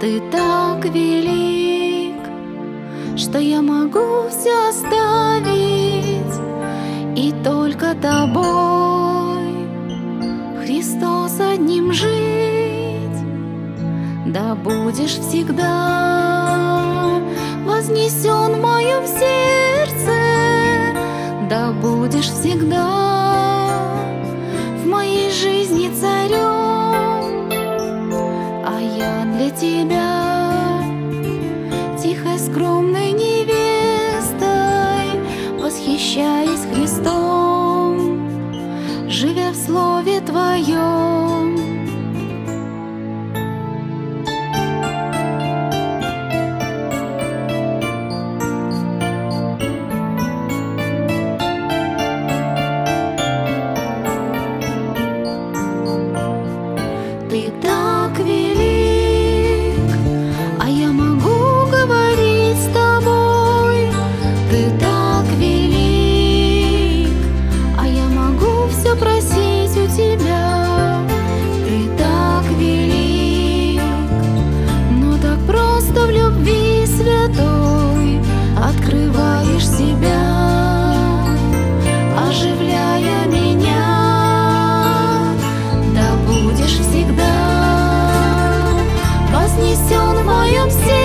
Ты так велик, что я могу все оставить и только тобой, Христос, одним жить. Да будешь всегда вознесен в моем сердце, да будешь всегда в моей жизни царем, а я для тебя тихой скромной невестой, восхищаясь Христом, живя в Слове Твоем. Ты так велик, а я могу говорить с тобой. Ты так велик, а я могу все просить у тебя. Ты так велик, но так просто в любви святой открываешь себя, оживляя меня. Да будешь всегда вознесен в моем сердце,